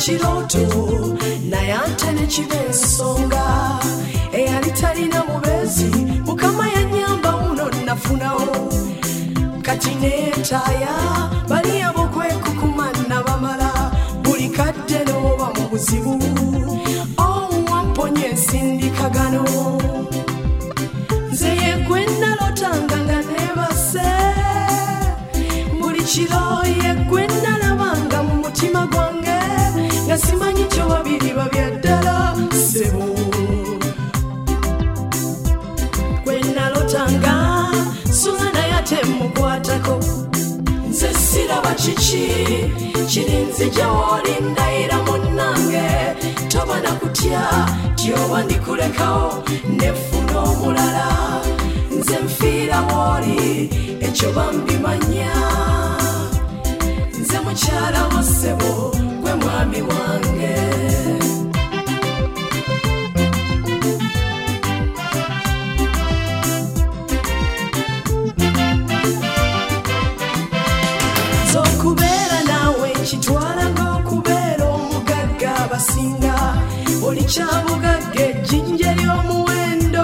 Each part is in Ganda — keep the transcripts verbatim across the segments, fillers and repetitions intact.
kiroto naye ate ne kiba ensonga eyali talina mubezi mukama yanyamba uno nafunawo kati neetaaya bali abokwekukuma nabamala buli kadde n'oba mu buzibu owamponya ensindikagano nze yegwe nalotanga nga neebase buli kiro yegwe nalabanga mu mutima gwange nga simanyi kyo babiri babyaddala sebo gwe nalotanga Suzana yatemukwatako nze siraba kiki kiri nzija woli ndayira munnange toba nakutya tyoba ndikulekawo nefuna omulala nze nfiira woli ekyo bambimanya nze mukyala wo ssebo gwe mwami wange zokubeera naawe kitwala ng'okubeera omugagga abasinga oli kyabugagga ejjinja ly'omuwendo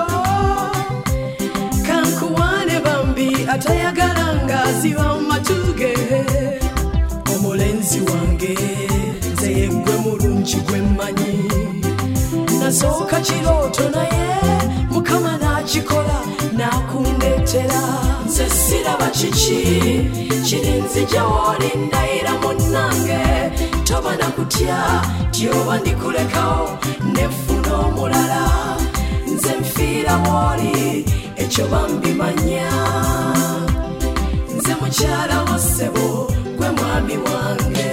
kankuwaane bambi atayagala ng'aziba mu matuge omulenzi wange nze yeggwe mulungi gwe mmanyi nasooka kirooto naye mukama n'akikola n'akundeetera nze siraba kiki kiri nzija woli ndayira munnange toba nakutya tyoba ndikulekawo nefuna omulala nze nfiira woli ekyo bambimanya nze mukyala wo ssebo gwe mwami wange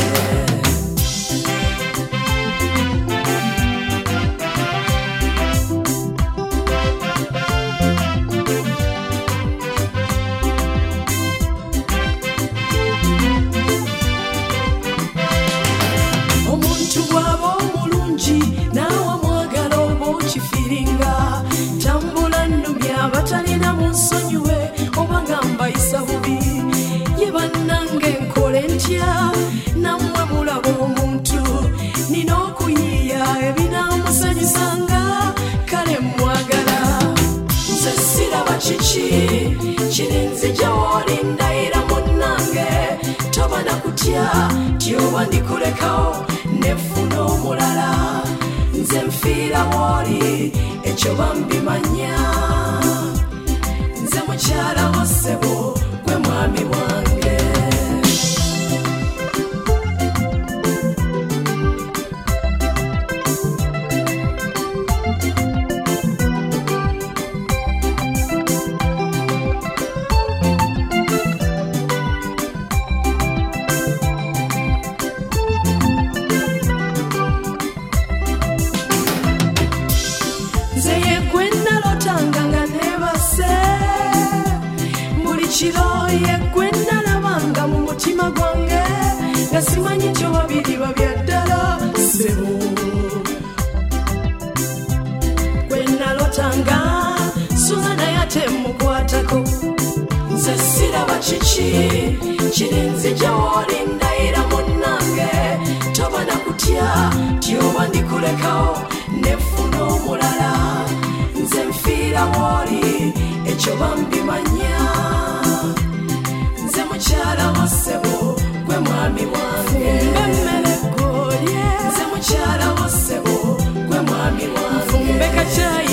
omuntu bw'aba omulungi naawe mwagala oba okifiringa tambula nnumya abatalina mu nsonyiwe oba nga mbayisa bubi ye bannange nkole ntya nammwe mulaba omuntu nina okuyiiya ebinaamusanyusanga kale mwagala nze siraba kiki kiri nzija woli ndayira munnange toba nakutya tyoba ndikulekawo nefuna omulala nze nfiira woli ekyo bambimanya nze mukyala wo ssebo gwe mwami wange nze yegwe nalotanga nga neebase buli kiro yegwe nalabanga mu mutima gwange nga simanyi kyo babiri babyaddala sebo gwe nalotanga Suzana yatemukwatako nze siraba kiki kiri nzija woli ndayira munnange toba nakutya tyoba ndikulekawo nefuna omulala nze nfiira woli ekyo bambimanya nze mukyala wo ssebo gwe mwami wange nze mukyala wo ssebo gwe mwami wange